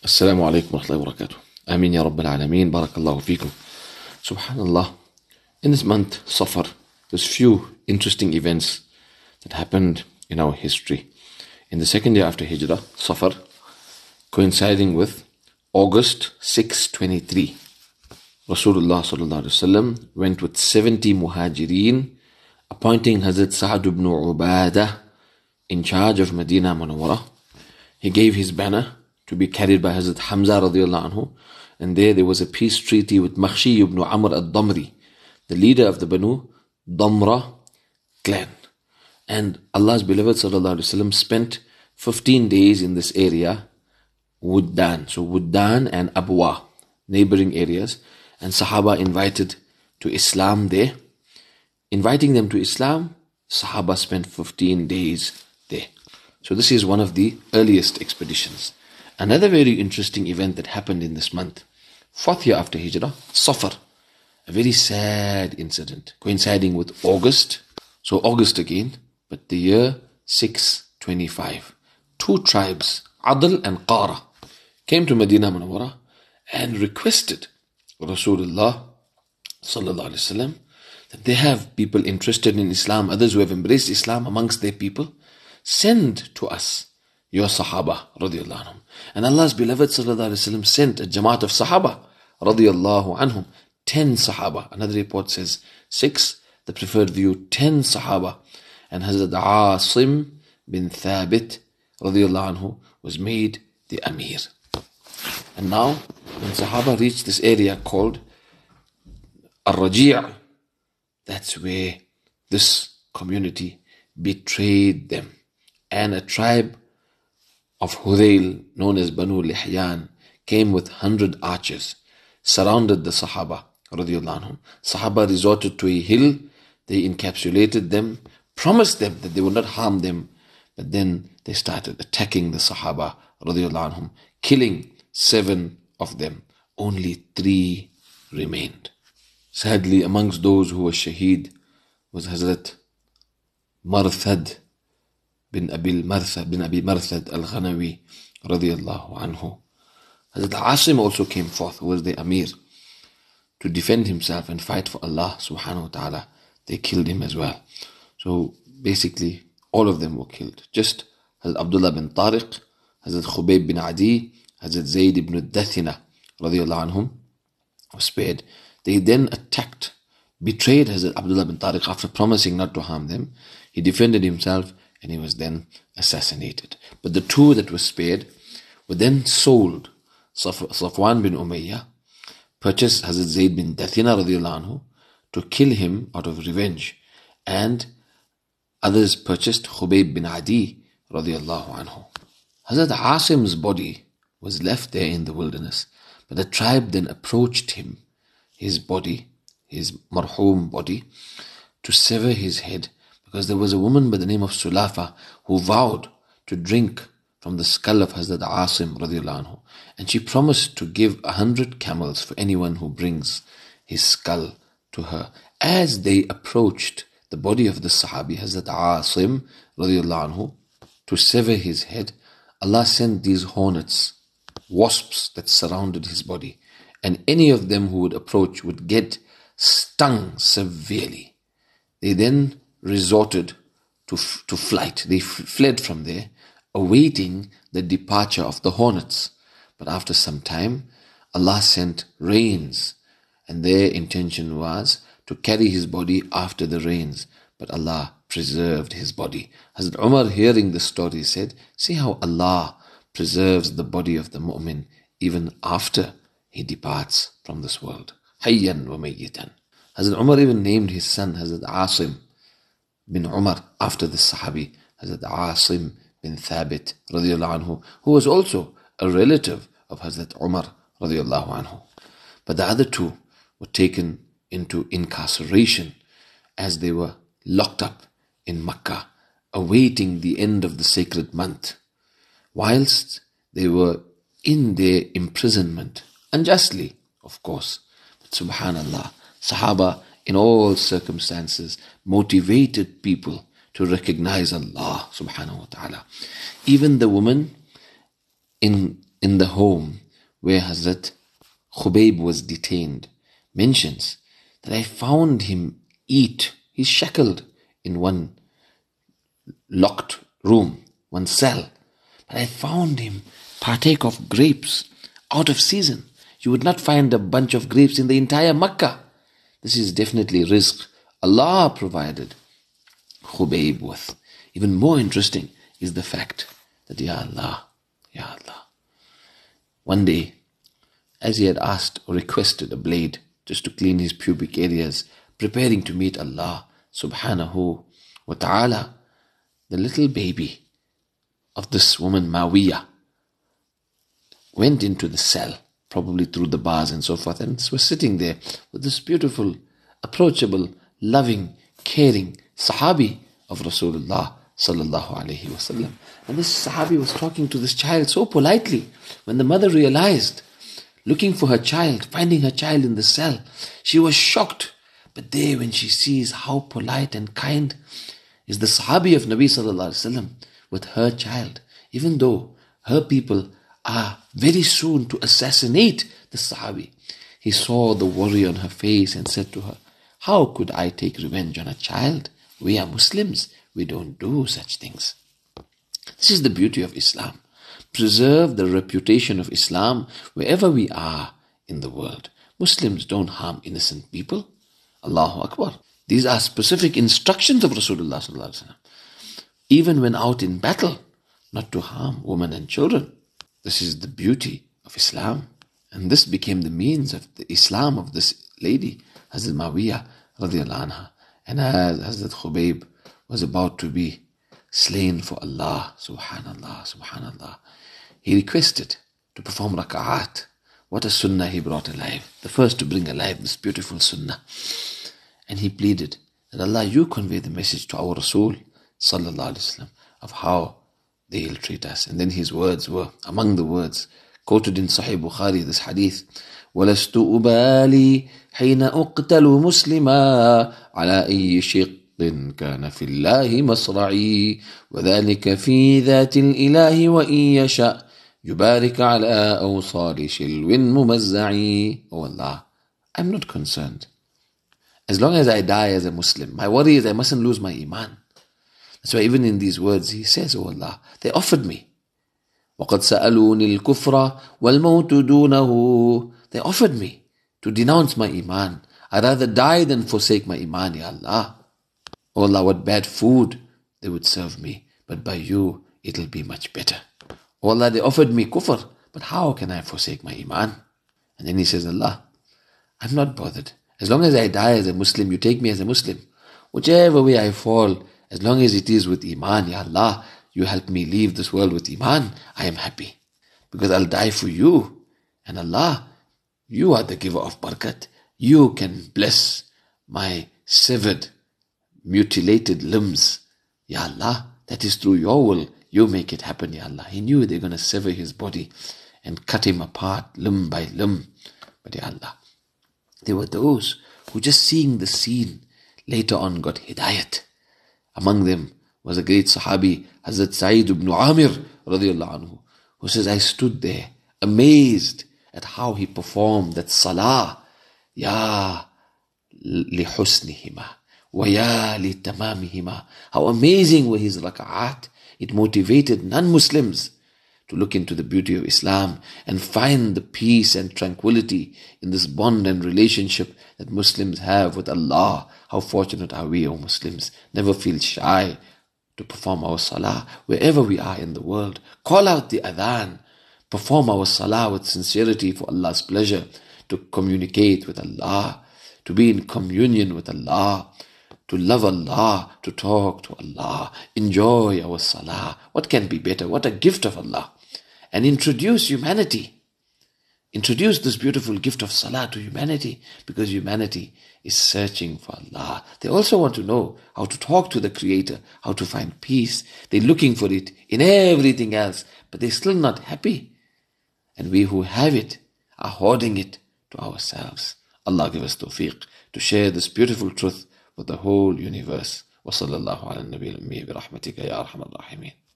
Assalamu alaikum wa rahmatullahi wa barakatuh. Ameen ya Rabbil Alameen. Barakallahu feekum. Subhanallah. In this month, Safar, there's few interesting events that happened in our history. In the second year after Hijrah, Safar, coinciding with August 623, Rasulullah sallallahu alaihi wasallam went with 70 muhajireen, appointing Hazrat Sa'd ibn Ubadah in charge of Medina Munawwarah. He gave his banner to be carried by Hazrat Hamza radiallahu anhu, and there was a peace treaty with Makhshi ibn Amr al-Damri, the leader of the Banu Damra clan. And Allah's beloved sallallahu alaihi wasallam spent 15 days in this area, Wuddan. So Wuddan and Abwa, neighboring areas, and Sahaba invited to Islam there. Inviting them to Islam, Sahaba spent 15 days there. So this is one of the earliest expeditions. Another very interesting event that happened in this month, fourth year after Hijrah, Safar, a very sad incident coinciding with August. So August again, but the year 625. Two tribes, Adl and Qara, came to Medina Munawwarah and requested Rasulullah sallallahu alaihi wasallam that they have people interested in Islam, others who have embraced Islam amongst their people. Send to us your Sahaba radiallahu anhum. And Allah's beloved sallallahu alaihi wasallam sent a Jamaat of Sahaba radiallahu anhum, 10 Sahaba. Another report says 6, the preferred view 10 Sahaba. And Hazrat Asim bin Thabit radiallahu anhu was made the Amir. And now when Sahaba reached this area called Ar-Raji', that's where this community betrayed them. And a tribe of Hudayl, known as Banu Lihyan, came with 100 archers, surrounded the Sahaba radiallahu anhum. Sahaba resorted to a hill, they encapsulated them, promised them that they would not harm them, but then they started attacking the Sahaba radiallahu anhum, killing 7 of them. Only 3 remained. Sadly, amongst those who were shaheed was Hazrat Marthad bin Abi Marthad al-Ghanawi radiallahu anhu. Hazrat Asim also came forth, who was the Amir, to defend himself and fight for Allah subhanahu wa ta'ala. They killed him as well. So basically, all of them were killed. Just Hazrat Abdullah bin Tariq, Hazrat Khubayb bin Adi, Hazrat Zayd ibn Dathina radiallahu anhum were spared. They then attacked, betrayed Hazrat Abdullah bin Tariq after promising not to harm them. He defended himself and he was then assassinated. But the 2 that were spared were then sold. Safwan bin Umayyah purchased Hazrat Zayd bin Dathina radiallahu anhu to kill him out of revenge. And others purchased Khubayb bin Adi radiallahu anhu. Hazrat Asim's body was left there in the wilderness. But the tribe then approached him, his body, his marhum body, to sever his head, because there was a woman by the name of Sulafa who vowed to drink from the skull of Hazrat Asim radiallahu anhu, and she promised to give 100 camels for anyone who brings his skull to her. As they approached the body of the Sahabi Hazrat Asim radiallahu anhu to sever his head, Allah sent these hornets, wasps that surrounded his body, and any of them who would approach would get stung severely. They then resorted to flight. They fled from there, awaiting the departure of the hornets. But after some time, Allah sent rains, and their intention was to carry his body after the rains. But Allah preserved his body. Hazrat Umar, hearing the story, said, see how Allah preserves the body of the mu'min even after he departs from this world. Hayyan wa mayyitan. Hazrat Umar even named his son Hazrat Asim bin Umar after the Sahabi, Hazrat Asim bin Thabit radiallahu anhu, who was also a relative of Hazrat Umar radiallahu anhu. But the other 2 were taken into incarceration as they were locked up in Makkah, awaiting the end of the sacred month. Whilst they were in their imprisonment, unjustly, of course, but subhanallah, Sahaba in all circumstances motivated people to recognize Allah subhanahu wa ta'ala. Even the woman in the home where Hazrat Khubayb was detained, mentions that I found him eat. He's shackled in one locked room, one cell. But I found him partake of grapes out of season. You would not find a bunch of grapes in the entire Makkah. This is definitely rizq Allah provided Khubayb with. Even more interesting is the fact that, Ya Allah, one day, as he had asked or requested a blade just to clean his pubic areas, preparing to meet Allah subhanahu wa ta'ala, the little baby of this woman, Mawiyah, went into the cell, probably through the bars and so forth, and was sitting there with this beautiful, approachable, loving, caring Sahabi of Rasulullah sallallahu alaihi wasallam. And this Sahabi was talking to this child so politely. When the mother realized, looking for her child, finding her child in the cell, she was shocked. But there, when she sees how polite and kind is the Sahabi of Nabi sallallahu alaihi wasallam with her child, even though her people are very soon to assassinate the Sahabi, he saw the worry on her face and said to her, how could I take revenge on a child? We are Muslims. We don't do such things. This is the beauty of Islam. Preserve the reputation of Islam wherever we are in the world. Muslims don't harm innocent people. Allahu Akbar. These are specific instructions of Rasulullah sallallahu alaihi wasallam. Even when out in battle, not to harm women and children. This is the beauty of Islam. And this became the means of the Islam of this lady, Hazrat Mawiyah radiallahu anha. And as Hazrat Khubayb was about to be slain for Allah, subhanallah, he requested to perform raka'at. What a sunnah he brought alive. The first to bring alive this beautiful sunnah. And he pleaded that Allah, you convey the message to our Rasul sallallahu alaihi wasallam of how they will treat us. And then his words were, among the words quoted in Sahih Bukhari, this hadith, وَلَسْتُ أُبَالِي حِينَ أُقْتَلُ مُسْلِمًا عَلَى أَيِّ شِقٍّ كَانَ فِي اللَّهِ مَصْرَعِي وَذَلِكَ فِي ذَاتِ الْإِلَهِ وَإِن يَشَأْ يُبَارِكَ عَلَى أَوْصَالِ شِلْوٍ مُمَزَّعِي. Oh Allah, I'm not concerned. As long as I die as a Muslim, my worry is I mustn't lose my iman. That's why even in these words he says, oh Allah, they offered me. وَقَدْ سَأَلُونِ الْكُفْرَ وَالْمَوْتُ دُونَهُ. They offered me to denounce my iman. I'd rather die than forsake my iman, Ya Allah. Oh Allah, what bad food they would serve me, but by you it'll be much better. Oh Allah, they offered me kufr, but how can I forsake my iman? And then he says, Allah, I'm not bothered. As long as I die as a Muslim, you take me as a Muslim. Whichever way I fall, as long as it is with iman, Ya Allah, you help me leave this world with iman, I am happy. Because I'll die for you. And Allah, you are the giver of barakat. You can bless my severed, mutilated limbs. Ya Allah, that is through your will. You make it happen, Ya Allah. He knew they're going to sever his body and cut him apart limb by limb. But Ya Allah, there were those who just seeing the scene later on got hidayat. Among them was a great Sahabi, Hazrat Sa'id ibn Amir radiallahu anhu, who says, I stood there amazed at how he performed that salah. Ya li husnihima wa ya li tamamihima. How amazing were his raka'at. It motivated non-Muslims to look into the beauty of Islam and find the peace and tranquility in this bond and relationship that Muslims have with Allah. How fortunate are we, O Muslims? Never feel shy to perform our salah wherever we are in the world. Call out the adhan. Perform our salah with sincerity for Allah's pleasure, to communicate with Allah, to be in communion with Allah, to love Allah, to talk to Allah, enjoy our salah. What can be better? What a gift of Allah. And introduce humanity. Introduce this beautiful gift of salah to humanity, because humanity is searching for Allah. They also want to know how to talk to the Creator, how to find peace. They're looking for it in everything else, but they're still not happy. And we who have it are hoarding it to ourselves. Allah give us tawfiq to share this beautiful truth with the whole universe. Wa sallallahu ala nabiyyil ummi bi rahmatika ya arhamar rahimin.